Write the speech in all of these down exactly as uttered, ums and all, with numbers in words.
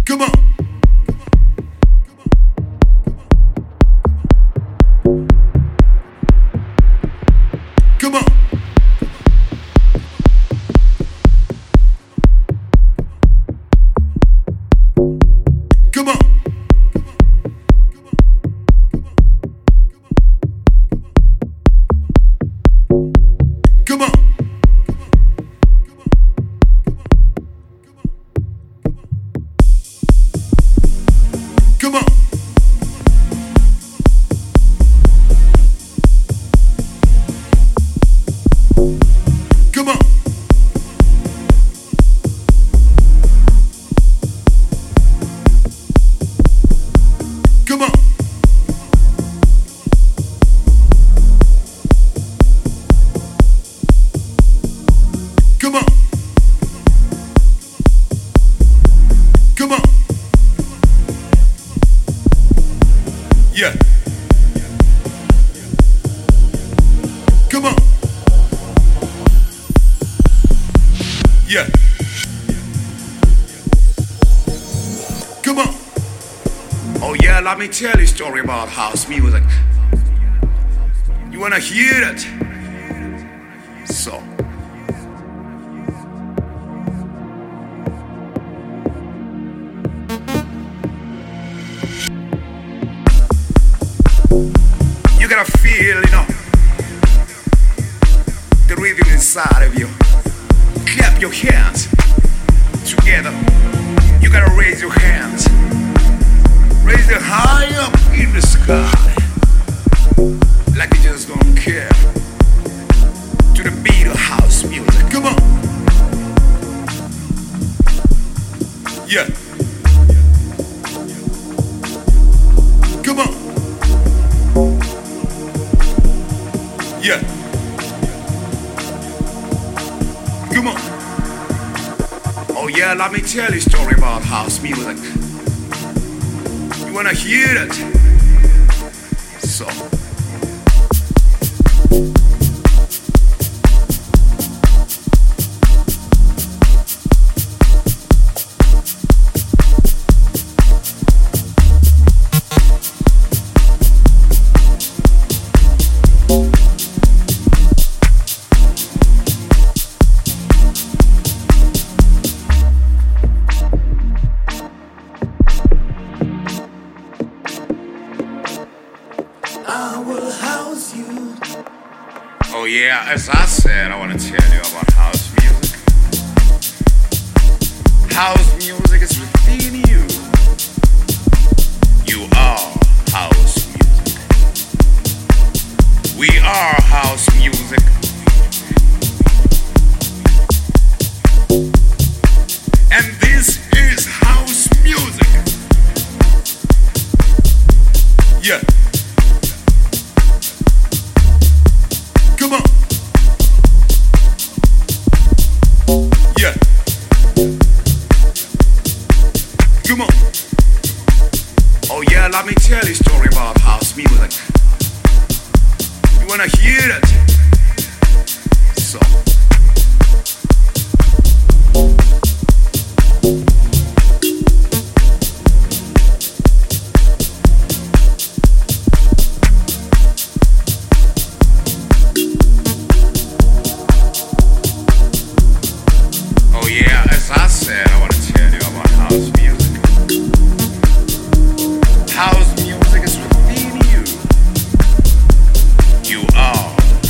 Come on. Come on. Come on. Come on. Come on. Come on. Come on. Come on. Come on. Yeah. Come on. Yeah. Come on. Oh yeah, let me tell you a story about house music. You wanna hear it? So. You gotta feel, you know, the rhythm inside of you. Clap your hands together. You gotta raise your hands. Raise it high up in the sky. Like you just don't care. To the beat of house music. Come on. Yeah. Come on. Yeah. Come on. Oh yeah, let me tell you a story about house music. You wanna hear it? So. Oh yeah, as I said, I want to tell you about house music. House music is within you. You are house music. We are house music. And this is house music. Yeah. Come on. Yeah. Come on. Oh yeah, let me tell you a story about house music. You wanna hear it? So. As I said, I want to tell you about house music. House music is within you. You are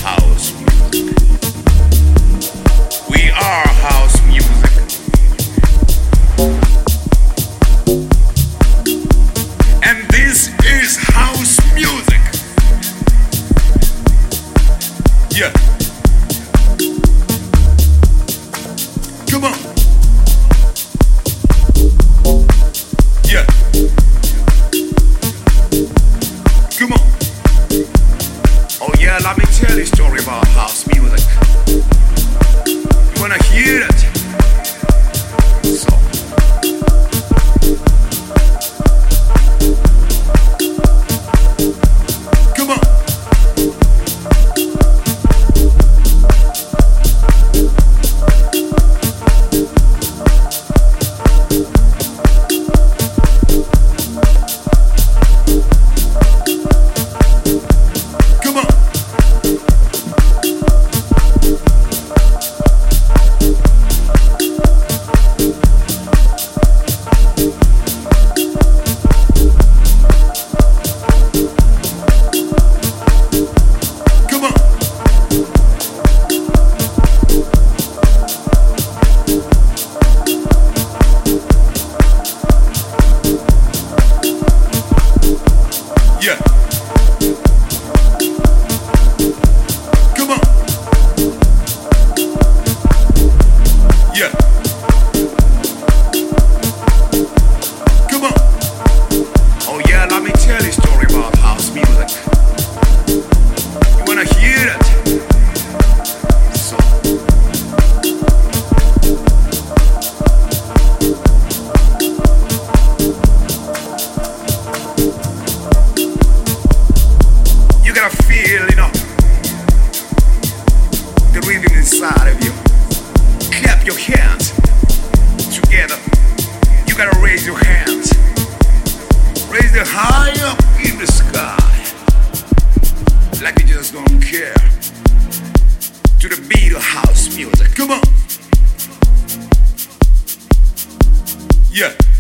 Yeah.